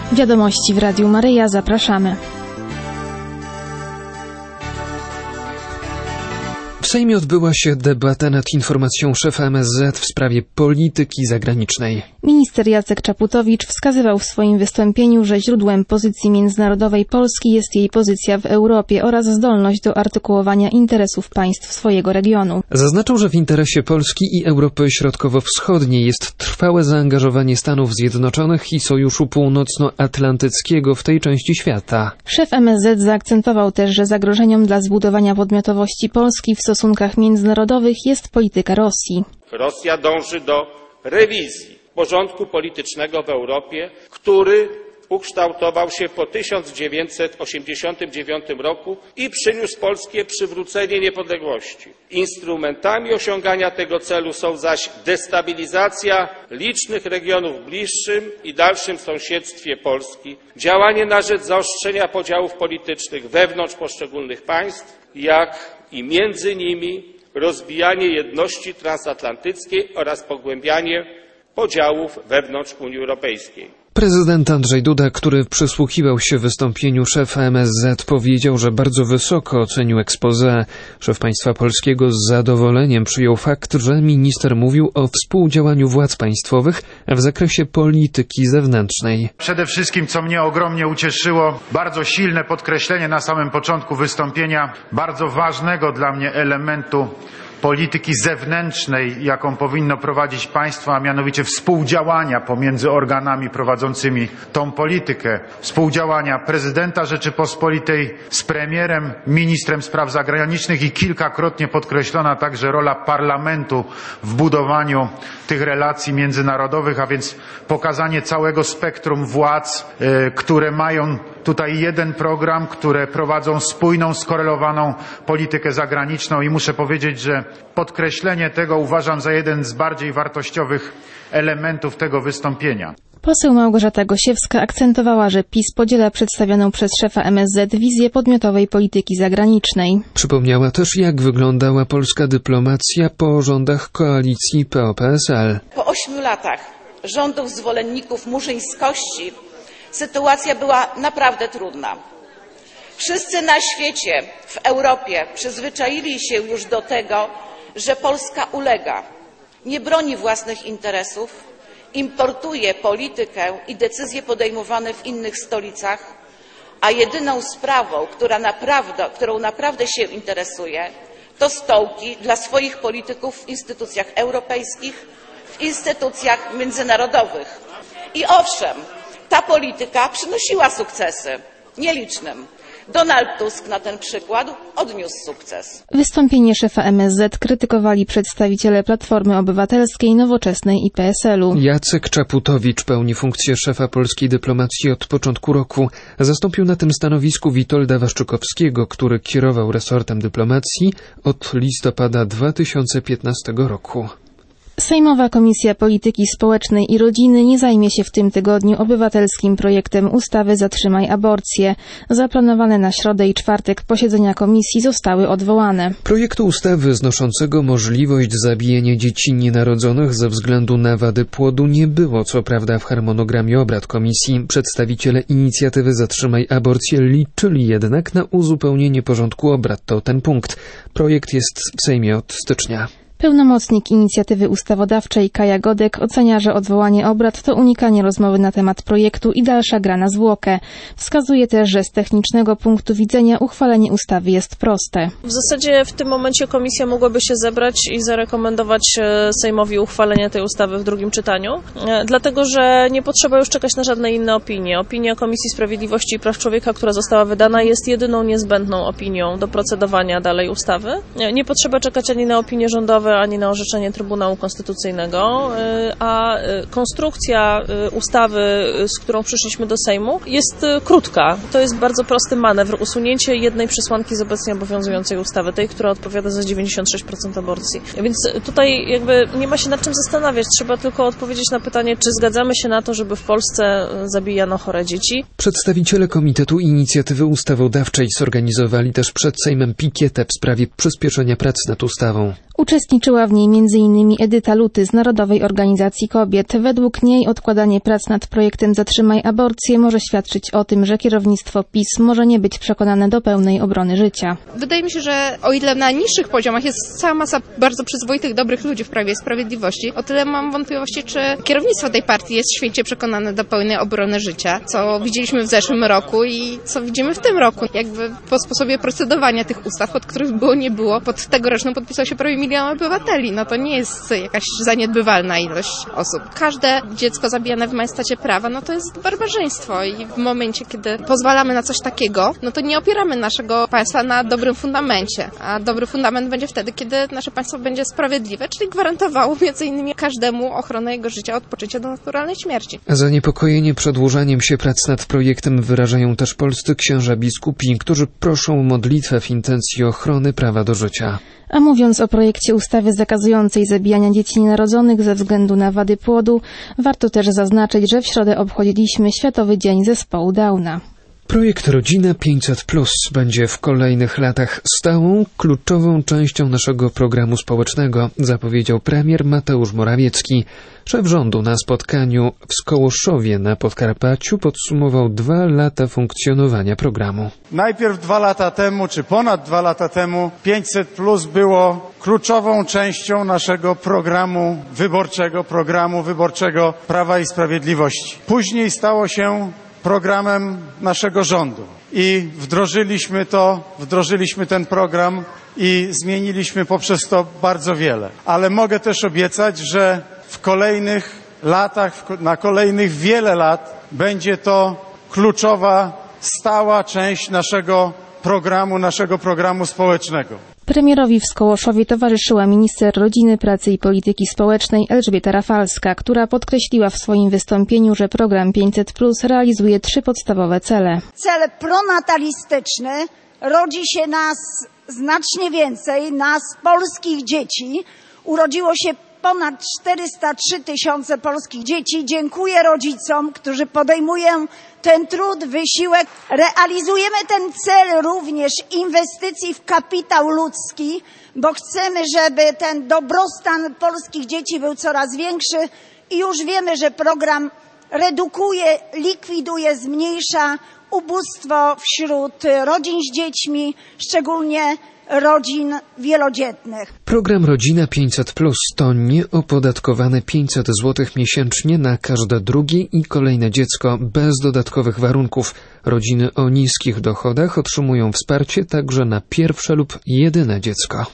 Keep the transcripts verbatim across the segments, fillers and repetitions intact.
Wiadomości w Radiu Maryja, zapraszamy. W Sejmie odbyła się debata nad informacją szefa M S Z w sprawie polityki zagranicznej. Minister Jacek Czaputowicz wskazywał w swoim wystąpieniu, że źródłem pozycji międzynarodowej Polski jest jej pozycja w Europie oraz zdolność do artykułowania interesów państw swojego regionu. Zaznaczył, że w interesie Polski i Europy Środkowo-Wschodniej jest trwałe zaangażowanie Stanów Zjednoczonych i Sojuszu Północnoatlantyckiego w tej części świata. Szef M S Z zaakcentował też, że zagrożeniem dla zbudowania podmiotowości Polski w stosunkach międzynarodowych jest polityka Rosji. Rosja dąży do rewizji porządku politycznego w Europie, który ukształtował się po tysiąc dziewięćset osiemdziesiątym dziewiątym roku i przyniósł Polskie przywrócenie niepodległości. Instrumentami osiągania tego celu są zaś destabilizacja licznych regionów w bliższym i dalszym sąsiedztwie Polski, działanie na rzecz zaostrzenia podziałów politycznych wewnątrz poszczególnych państw, jak i między nimi rozbijanie jedności transatlantyckiej oraz pogłębianie podziałów wewnątrz Unii Europejskiej. Prezydent Andrzej Duda, który przysłuchiwał się wystąpieniu szefa M S Z, powiedział, że bardzo wysoko ocenił exposé. Szef państwa polskiego z zadowoleniem przyjął fakt, że minister mówił o współdziałaniu władz państwowych w zakresie polityki zewnętrznej. Przede wszystkim, co mnie ogromnie ucieszyło, bardzo silne podkreślenie na samym początku wystąpienia bardzo ważnego dla mnie elementu polityki zewnętrznej, jaką powinno prowadzić państwo, a mianowicie współdziałania pomiędzy organami prowadzącymi tą politykę. Współdziałania prezydenta Rzeczypospolitej z premierem, ministrem spraw zagranicznych i kilkakrotnie podkreślona także rola parlamentu w budowaniu tych relacji międzynarodowych, a więc pokazanie całego spektrum władz, yy, które mają tutaj jeden program, które prowadzą spójną, skorelowaną politykę zagraniczną i muszę powiedzieć, że podkreślenie tego uważam za jeden z bardziej wartościowych elementów tego wystąpienia. Poseł Małgorzata Gosiewska akcentowała, że PiS podziela przedstawioną przez szefa M S Z wizję podmiotowej polityki zagranicznej. Przypomniała też, jak wyglądała polska dyplomacja po rządach koalicji P O P S L. Po ośmiu latach rządów zwolenników murzyńskości sytuacja była naprawdę trudna. Wszyscy na świecie, w Europie przyzwyczaili się już do tego, że Polska ulega, nie broni własnych interesów, importuje politykę i decyzje podejmowane w innych stolicach, a jedyną sprawą, która naprawdę, którą naprawdę się interesuje, to stołki dla swoich polityków w instytucjach europejskich, w instytucjach międzynarodowych. I owszem, ta polityka przynosiła sukcesy nielicznym. Donald Tusk na ten przykład odniósł sukces. Wystąpienie szefa M S Z krytykowali przedstawiciele Platformy Obywatelskiej, Nowoczesnej i P S L-u. Jacek Czaputowicz pełni funkcję szefa polskiej dyplomacji od początku roku. Zastąpił na tym stanowisku Witolda Waszczykowskiego, który kierował resortem dyplomacji od listopada dwa tysiące piętnastego roku. Sejmowa Komisja Polityki Społecznej i Rodziny nie zajmie się w tym tygodniu obywatelskim projektem ustawy Zatrzymaj aborcję. Zaplanowane na środę i czwartek posiedzenia komisji zostały odwołane. Projektu ustawy znoszącego możliwość zabijania dzieci nienarodzonych ze względu na wady płodu nie było co prawda w harmonogramie obrad komisji. Przedstawiciele inicjatywy Zatrzymaj aborcję liczyli jednak na uzupełnienie porządku obrad. To ten punkt. Projekt jest w Sejmie od stycznia. Pełnomocnik inicjatywy ustawodawczej Kaja Godek ocenia, że odwołanie obrad to unikanie rozmowy na temat projektu i dalsza gra na zwłokę. Wskazuje też, że z technicznego punktu widzenia uchwalenie ustawy jest proste. W zasadzie w tym momencie komisja mogłaby się zebrać i zarekomendować Sejmowi uchwalenie tej ustawy w drugim czytaniu, dlatego że nie potrzeba już czekać na żadne inne opinie. Opinia Komisji Sprawiedliwości i Praw Człowieka, która została wydana, jest jedyną niezbędną opinią do procedowania dalej ustawy. Nie potrzeba czekać ani na opinie rządowe, ani na orzeczenie Trybunału Konstytucyjnego, a konstrukcja ustawy, z którą przyszliśmy do Sejmu, jest krótka. To jest bardzo prosty manewr, usunięcie jednej przesłanki z obecnie obowiązującej ustawy, tej, która odpowiada za dziewięćdziesiąt sześć procent aborcji. Więc tutaj jakby nie ma się nad czym zastanawiać, trzeba tylko odpowiedzieć na pytanie, czy zgadzamy się na to, żeby w Polsce zabijano chore dzieci. Przedstawiciele Komitetu Inicjatywy Ustawodawczej zorganizowali też przed Sejmem pikietę w sprawie przyspieszenia prac nad ustawą. Uczestniczy Uczestniczyła w niej między innymi Edyta Luty z Narodowej Organizacji Kobiet. Według niej odkładanie prac nad projektem Zatrzymaj aborcję może świadczyć o tym, że kierownictwo PiS może nie być przekonane do pełnej obrony życia. Wydaje mi się, że o ile na niższych poziomach jest cała masa bardzo przyzwoitych, dobrych ludzi w Prawie i Sprawiedliwości, o tyle mam wątpliwości, czy kierownictwo tej partii jest święcie przekonane do pełnej obrony życia, co widzieliśmy w zeszłym roku i co widzimy w tym roku. Jakby po sposobie procedowania tych ustaw, pod których było nie było, pod tegoroczną podpisał się prawie milion obywateli. No to nie jest jakaś zaniedbywalna ilość osób. Każde dziecko zabijane w majestacie prawa, no to jest barbarzyństwo i w momencie, kiedy pozwalamy na coś takiego, no to nie opieramy naszego państwa na dobrym fundamencie, a dobry fundament będzie wtedy, kiedy nasze państwo będzie sprawiedliwe, czyli gwarantowało między innymi każdemu ochronę jego życia od poczęcia do naturalnej śmierci. Zaniepokojenie przedłużaniem się prac nad projektem wyrażają też polscy księża biskupi, którzy proszą o modlitwę w intencji ochrony prawa do życia. A mówiąc o projekcie ustawy zakazującej zabijania dzieci nienarodzonych ze względu na wady płodu, warto też zaznaczyć, że w środę obchodziliśmy Światowy Dzień Zespołu Downa. Projekt Rodzina pięćset plus będzie w kolejnych latach stałą, kluczową częścią naszego programu społecznego, zapowiedział premier Mateusz Morawiecki. Szef rządu na spotkaniu w Skołoszowie na Podkarpaciu podsumował dwa lata funkcjonowania programu. Najpierw dwa lata temu, czy ponad dwa lata temu, pięćset plus było kluczową częścią naszego programu wyborczego, programu wyborczego Prawa i Sprawiedliwości. Później stało się programem naszego rządu i wdrożyliśmy to, wdrożyliśmy ten program i zmieniliśmy poprzez to bardzo wiele. Ale mogę też obiecać, że w kolejnych latach, na kolejnych wiele lat będzie to kluczowa, stała część naszego programu, naszego programu społecznego. Premierowi w Skołoszowie towarzyszyła minister rodziny, pracy i polityki społecznej Elżbieta Rafalska, która podkreśliła w swoim wystąpieniu, że program pięćset plus realizuje trzy podstawowe cele. Cel pronatalistyczny, rodzi się nas znacznie więcej, nas polskich dzieci. Urodziło się ponad czterysta trzy tysiące polskich dzieci. Dziękuję rodzicom, którzy podejmują ten trud, wysiłek. Realizujemy ten cel również inwestycji w kapitał ludzki, bo chcemy, żeby ten dobrostan polskich dzieci był coraz większy i już wiemy, że program redukuje, likwiduje, zmniejsza ubóstwo wśród rodzin z dziećmi, szczególnie rodzin wielodzietnych. Program Rodzina pięćset plus to nieopodatkowane pięćset złotych miesięcznie na każde drugie i kolejne dziecko bez dodatkowych warunków. Rodziny o niskich dochodach otrzymują wsparcie także na pierwsze lub jedyne dziecko.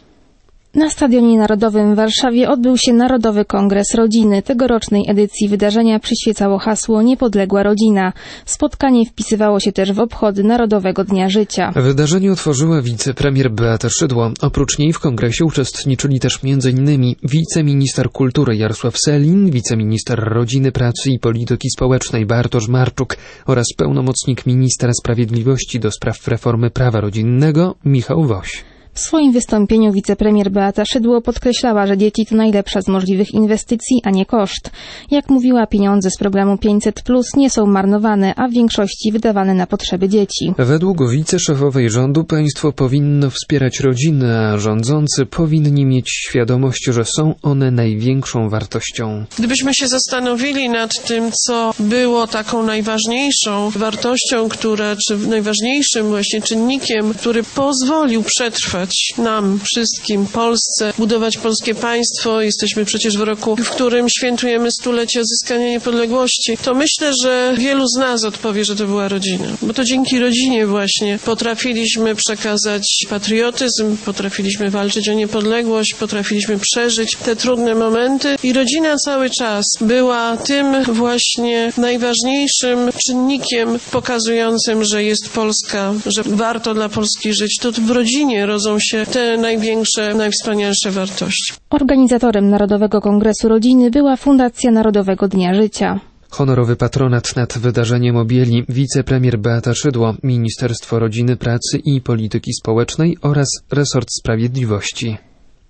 Na Stadionie Narodowym w Warszawie odbył się Narodowy Kongres Rodziny. Tegorocznej edycji wydarzenia przyświecało hasło Niepodległa Rodzina. Spotkanie wpisywało się też w obchody Narodowego Dnia Życia. Wydarzenie otworzyła wicepremier Beata Szydło. Oprócz niej w kongresie uczestniczyli też między innymi wiceminister kultury Jarosław Sellin, wiceminister rodziny, pracy i polityki społecznej Bartosz Marczuk oraz pełnomocnik ministra sprawiedliwości do spraw reformy prawa rodzinnego Michał Woś. W swoim wystąpieniu wicepremier Beata Szydło podkreślała, że dzieci to najlepsza z możliwych inwestycji, a nie koszt. Jak mówiła, pieniądze z programu pięćset plus nie są marnowane, a w większości wydawane na potrzeby dzieci. Według wiceszefowej rządu państwo powinno wspierać rodziny, a rządzący powinni mieć świadomość, że są one największą wartością. Gdybyśmy się zastanowili nad tym, co było taką najważniejszą wartością, która, czy najważniejszym właśnie czynnikiem, który pozwolił przetrwać nam wszystkim, Polsce, budować polskie państwo. Jesteśmy przecież w roku, w którym świętujemy stulecie odzyskania niepodległości. To myślę, że wielu z nas odpowie, że to była rodzina. Bo to dzięki rodzinie właśnie potrafiliśmy przekazać patriotyzm, potrafiliśmy walczyć o niepodległość, potrafiliśmy przeżyć te trudne momenty i rodzina cały czas była tym właśnie najważniejszym czynnikiem pokazującym, że jest Polska, że warto dla Polski żyć. To w rodzinie rodzą się te największe, najwspanialsze wartości. Organizatorem Narodowego Kongresu Rodziny była Fundacja Narodowego Dnia Życia. Honorowy patronat nad wydarzeniem objęli wicepremier Beata Szydło, Ministerstwo Rodziny, Pracy i Polityki Społecznej oraz resort Sprawiedliwości.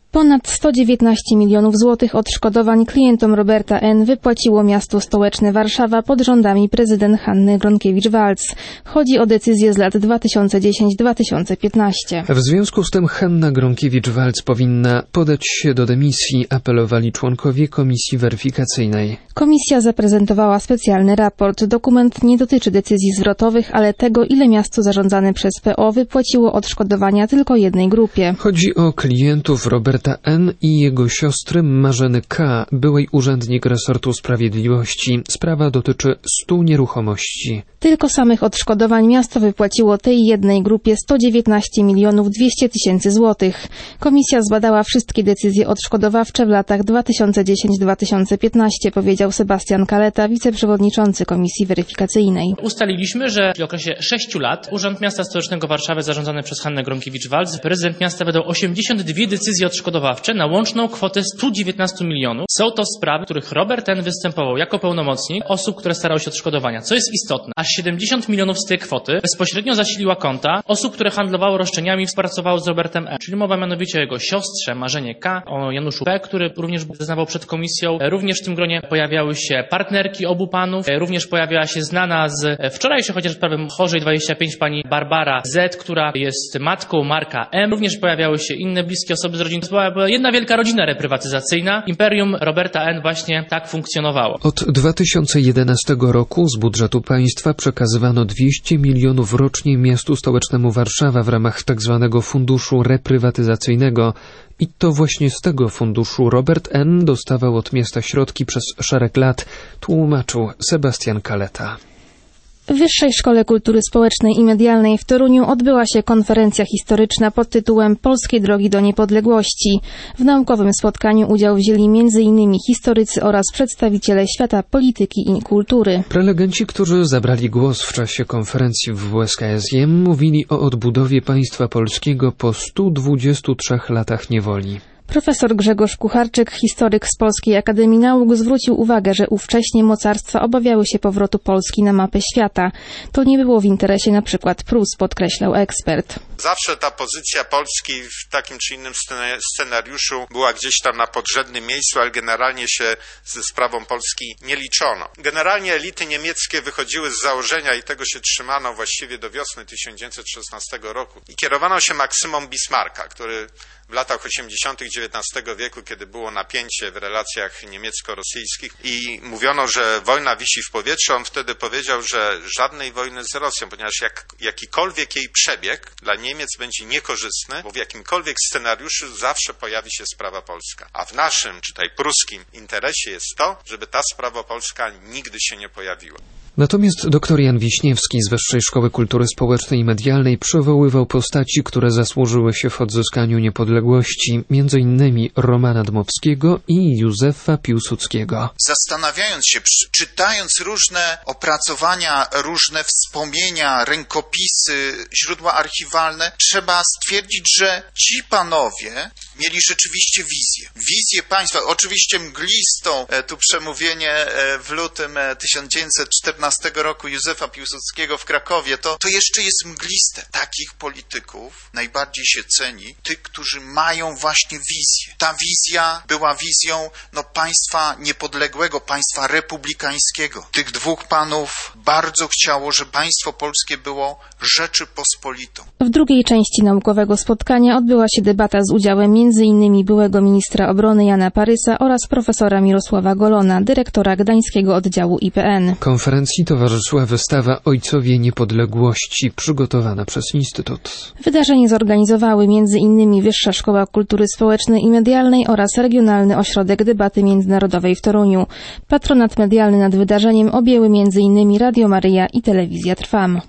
Ponad sto dziewiętnaście milionów złotych odszkodowań klientom Roberta N. wypłaciło miasto stołeczne Warszawa pod rządami prezydent Hanny Gronkiewicz-Waltz. Chodzi o decyzję z lat dwa tysiące dziesiąty do dwa tysiące piętnastego. W związku z tym Hanna Gronkiewicz-Waltz powinna podać się do dymisji, apelowali członkowie komisji weryfikacyjnej. Komisja zaprezentowała specjalny raport. Dokument nie dotyczy decyzji zwrotowych, ale tego, ile miasto zarządzane przez P O wypłaciło odszkodowania tylko jednej grupie. Chodzi o klientów Roberta N. i jego siostry Marzeny K., byłej urzędnik resortu sprawiedliwości. Sprawa dotyczy stu nieruchomości. Tylko samych odszkodowań miasto wypłaciło tej jednej grupie sto dziewiętnaście milionów dwieście tysięcy złotych. Komisja zbadała wszystkie decyzje odszkodowawcze w latach dwa tysiące dziesiąty do dwa tysiące piętnastego, powiedział Sebastian Kaleta, wiceprzewodniczący komisji weryfikacyjnej. Ustaliliśmy, że w okresie sześciu lat Urząd Miasta Stołecznego Warszawy zarządzany przez Hannę Gronkiewicz-Waltz, prezydent miasta wydał osiemdziesiąt dwie decyzje odszkodowawcze na łączną kwotę stu dziewiętnastu milionów. Są to sprawy, w których Robert N. występował jako pełnomocnik osób, które starały się o odszkodowania. Co jest istotne, aż siedemdziesiąt milionów z tej kwoty bezpośrednio zasiliła konta osób, które handlowały roszczeniami i współpracowały z Robertem N. Czyli mowa mianowicie o jego siostrze Marzenie K., o Januszu P., który również zeznawał przed komisją. Również w tym gronie pojawiały się partnerki obu panów. Również pojawiała się znana z wczorajszej chociaż sprawy Chorzej dwadzieścia pięć pani Barbara Z., która jest matką Marka M. Również pojawiały się inne bliskie osoby z rodziny. To była jedna wielka rodzina reprywatyzacyjna. Imperium Roberta N. właśnie tak funkcjonowało. Od dwa tysiące jedenastego roku z budżetu państwa przekazywano dwieście milionów rocznie miastu stołecznemu Warszawa w ramach tzw. funduszu reprywatyzacyjnego. I to właśnie z tego funduszu Robert N. dostawał od miasta środki przez szereg lat, tłumaczył Sebastian Kaleta. W Wyższej Szkole Kultury Społecznej i Medialnej w Toruniu odbyła się konferencja historyczna pod tytułem Polskie drogi do niepodległości. W naukowym spotkaniu udział wzięli między innymi historycy oraz przedstawiciele świata polityki i kultury. Prelegenci, którzy zabrali głos w czasie konferencji w W S K S I M, mówili o odbudowie państwa polskiego po stu dwudziestu trzech latach niewoli. Profesor Grzegorz Kucharczyk, historyk z Polskiej Akademii Nauk, zwrócił uwagę, że ówcześnie mocarstwa obawiały się powrotu Polski na mapę świata. To nie było w interesie na przykład Prus, podkreślał ekspert. Zawsze ta pozycja Polski w takim czy innym scenariuszu była gdzieś tam na podrzędnym miejscu, ale generalnie się ze sprawą Polski nie liczono. Generalnie elity niemieckie wychodziły z założenia i tego się trzymano właściwie do wiosny tysiąc dziewięćset szesnastego roku. I kierowano się maksymą Bismarcka, który w latach osiemdziesiątych dziewiętnastego wieku, kiedy było napięcie w relacjach niemiecko-rosyjskich i mówiono, że wojna wisi w powietrzu, on wtedy powiedział, że żadnej wojny z Rosją, ponieważ jak, jakikolwiek jej przebieg dla Niemiec będzie niekorzystny, bo w jakimkolwiek scenariuszu zawsze pojawi się sprawa polska. A w naszym, czy tutaj pruskim interesie jest to, żeby ta sprawa polska nigdy się nie pojawiła. Natomiast dr Jan Wiśniewski z Wyższej Szkoły Kultury Społecznej i Medialnej przywoływał postaci, które zasłużyły się w odzyskaniu niepodległości, między innymi Romana Dmowskiego i Józefa Piłsudskiego. Zastanawiając się, czytając różne opracowania, różne wspomnienia, rękopisy, źródła archiwalne, trzeba stwierdzić, że ci panowie mieli rzeczywiście wizję. Wizję państwa, oczywiście mglistą, tu przemówienie w lutym tysiąc dziewięćset czternastego roku Józefa Piłsudskiego w Krakowie, to, to jeszcze jest mgliste. Takich polityków najbardziej się ceni tych, którzy mają właśnie wizję. Ta wizja była wizją no, państwa niepodległego, państwa republikańskiego. Tych dwóch panów bardzo chciało, żeby państwo polskie było Rzeczypospolitą. W drugiej części naukowego spotkania odbyła się debata z udziałem między innymi byłego ministra obrony Jana Parysa oraz profesora Mirosława Golona, dyrektora Gdańskiego Oddziału I P N. Konferencji towarzyszyła wystawa Ojcowie Niepodległości, przygotowana przez Instytut. Wydarzenie zorganizowały między innymi Wyższa Szkoła Kultury Społecznej i Medialnej oraz Regionalny Ośrodek Debaty Międzynarodowej w Toruniu. Patronat medialny nad wydarzeniem objęły między innymi Radio Maryja i Telewizja Trwam.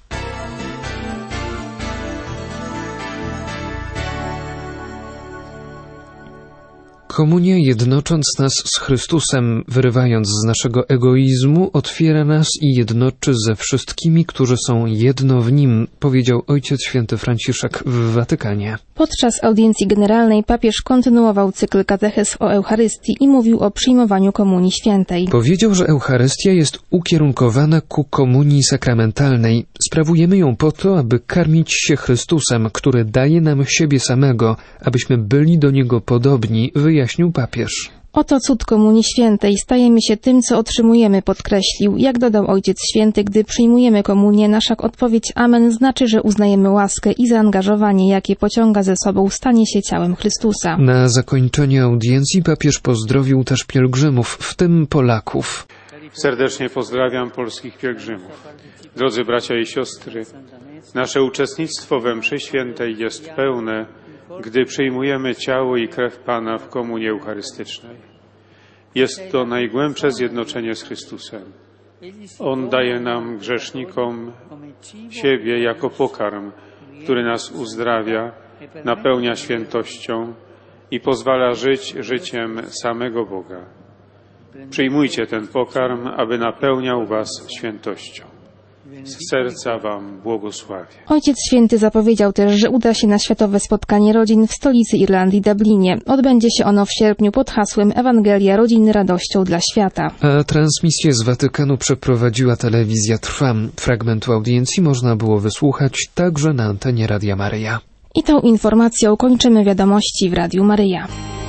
Komunia, jednocząc nas z Chrystusem, wyrywając z naszego egoizmu, otwiera nas i jednoczy ze wszystkimi, którzy są jedno w Nim, powiedział Ojciec Święty Franciszek w Watykanie. Podczas audiencji generalnej papież kontynuował cykl katechez o Eucharystii i mówił o przyjmowaniu Komunii Świętej. Powiedział, że Eucharystia jest ukierunkowana ku komunii sakramentalnej. Sprawujemy ją po to, aby karmić się Chrystusem, który daje nam siebie samego, abyśmy byli do Niego podobni, wyjaśnił papież. Oto cud Komunii Świętej. Stajemy się tym, co otrzymujemy, podkreślił. Jak dodał Ojciec Święty, gdy przyjmujemy komunię, nasza odpowiedź amen znaczy, że uznajemy łaskę i zaangażowanie, jakie pociąga ze sobą stanie się ciałem Chrystusa. Na zakończenie audiencji papież pozdrowił też pielgrzymów, w tym Polaków. Serdecznie pozdrawiam polskich pielgrzymów. Drodzy bracia i siostry, nasze uczestnictwo we mszy świętej jest pełne, gdy przyjmujemy ciało i krew Pana w komunii eucharystycznej. Jest to najgłębsze zjednoczenie z Chrystusem. On daje nam, grzesznikom, siebie jako pokarm, który nas uzdrawia, napełnia świętością i pozwala żyć życiem samego Boga. Przyjmujcie ten pokarm, aby napełniał was świętością. Z serca wam błogosławię. Ojciec Święty zapowiedział też, że uda się na światowe spotkanie rodzin w stolicy Irlandii, Dublinie. Odbędzie się ono w sierpniu pod hasłem Ewangelia rodziny radością dla świata. A transmisję z Watykanu przeprowadziła telewizja Trwam. Fragmentu audiencji można było wysłuchać także na antenie Radia Maryja. I tą informacją kończymy wiadomości w Radiu Maryja.